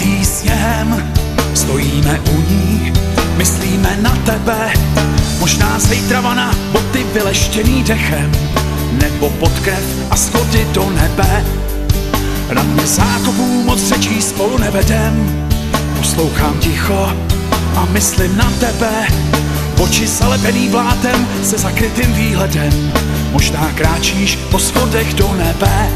pokrytý sněhem, stojíme u ní, myslíme na tebe. Možná zejtravana, boty vyleštěný dechem, nebo pod krev a schody do nebe. Na mě zákopů moc řečí spolu nevedem, poslouchám ticho a myslím na tebe. Oči zalepený blátem se zakrytým výhledem, možná kráčíš po schodech do nebe.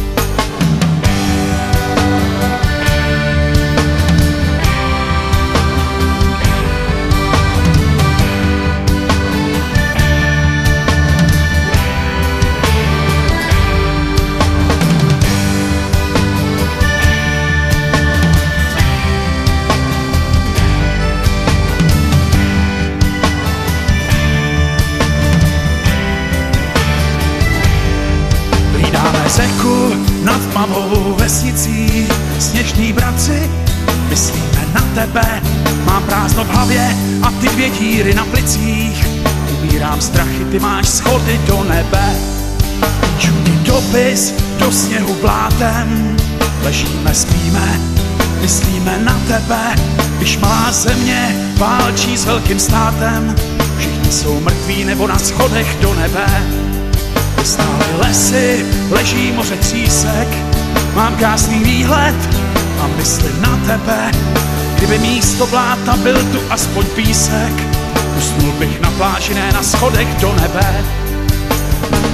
Řeku nad tmavou vesnicí, sněžný bratři, myslíme na tebe. Mám prázdno v hlavě a ty 2 díry na plicích. Umírám strachy, ty máš schody do nebe. Čudý dopis do sněhu blátem, ležíme, spíme, myslíme na tebe. Když malá země válčí s velkým státem, všichni jsou mrtví nebo na schodech do nebe. Stály lesy, leží moře třísek, mám krásný výhled a myslím na tebe. Kdyby místo bláta byl tu aspoň písek, usnul bych na pláži, ne na schodech do nebe.